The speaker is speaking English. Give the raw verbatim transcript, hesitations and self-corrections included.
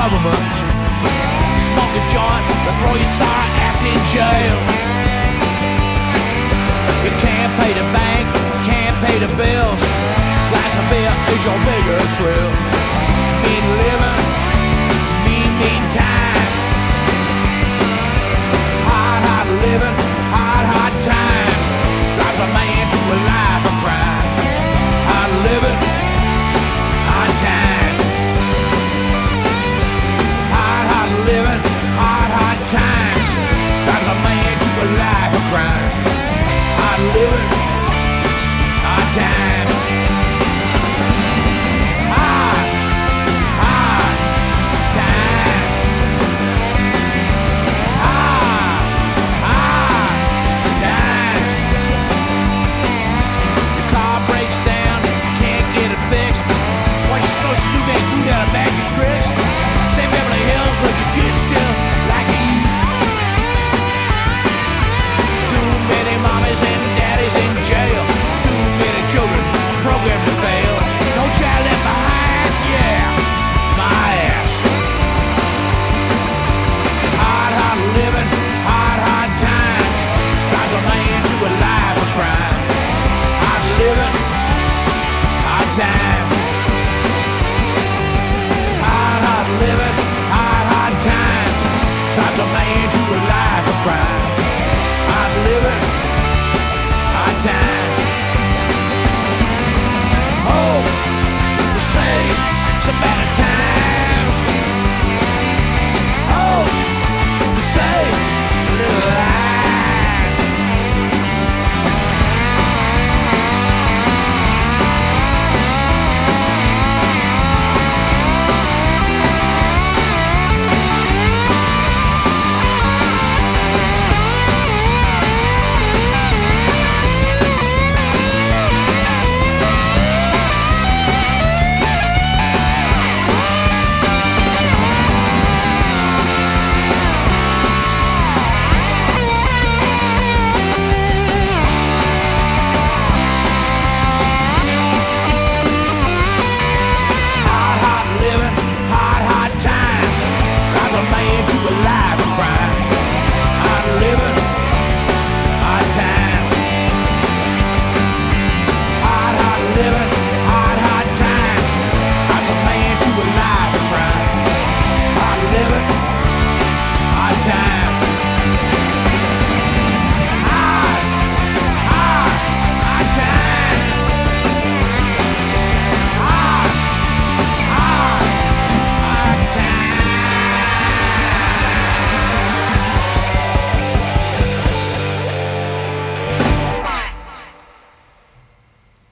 government. Smoke a joint, they'll throw your sour ass in jail. You can't pay the bank, can't pay the bills. Glass of beer is your biggest thrill. Mean living, mean, mean times. Hard, hard living, hard, hard times. Drives a man to a life of crime. Hard living, hard times. Hard, hard living, hard, hard times. Drives a man to a life of crime. Hard living, hard times. Hard, hard times. Hard, hard times. Your car breaks down, can't get it fixed. What you supposed to do, man? Food out of magic tricks? Say Beverly Hills, but your kids still like to eat. Too many mommies and daddies in jail. Too many children programmed to fail. No child left behind, yeah, my ass. Hard, hard living, hard, hard times. Drives a man to a life of crime. Hard living, hard times. Hard, hard living, hard, hard times. Drives a man to a life of crime.